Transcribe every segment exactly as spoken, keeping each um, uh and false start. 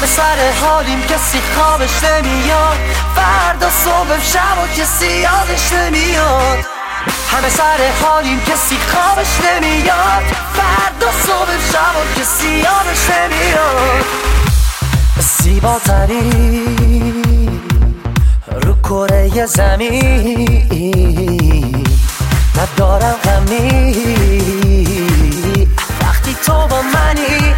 همه سر حالیم کسی خوابش نمیاد، فردا صبح شب و کسی یادش نمیاد. همه سر حالیم کسی خوابش نمیاد، فردا صبح شب و کسی یادش نمیاد. زیباترین رو کره زمین، ندارم غمی وقتی تو با منی.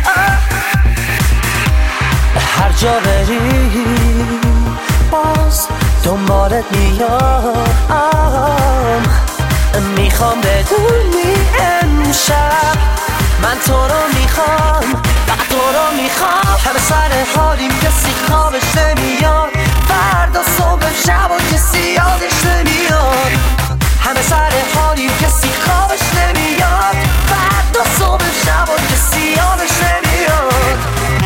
هر جا بری باز دنبالت میام، میخوام بدونی امشب من تو رو میخوام، فقط تو رو میخوام. همه سر حالیم کسی خوابش نمیاد، فردا صبح شب و کسی یادش نمیاد. همه سر حالیم کسی خوابش نمیاد، فردا صبح شب و کسی یادش نمیاد.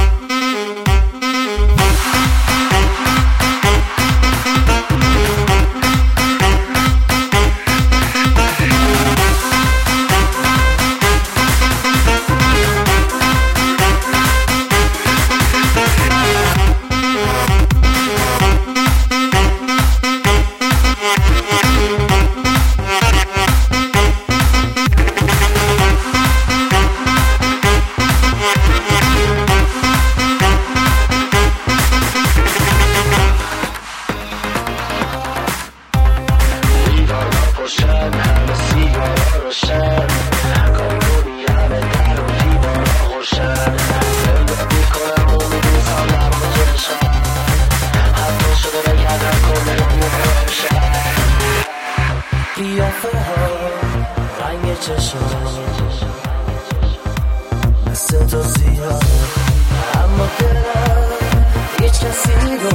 قیافه ها رنگ چشم مثل تو زیاد، اما دلم هیچ کسی رو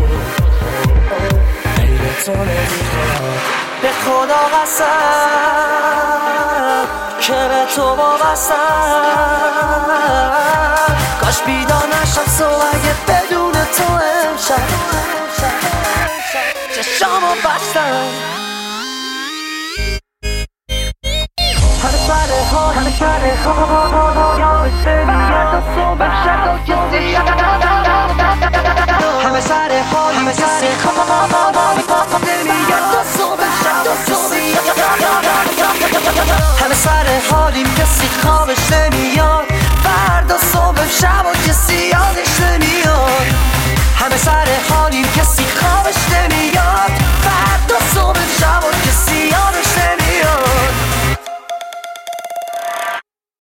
غیر تو نمیخواد. به خدا قسم که به تو وابستم، کاش بیدار نشم صبح اگه بدون تو امشب چشامو بستم. همه سر حال همه سر حال یادش نمیاد، صبح شب و کسی همه سر حال همه سر حال نمیاد، صبح شب و کسی همه سر حالیم کسی خوابش نمیاد، فردا صبح شب و کسی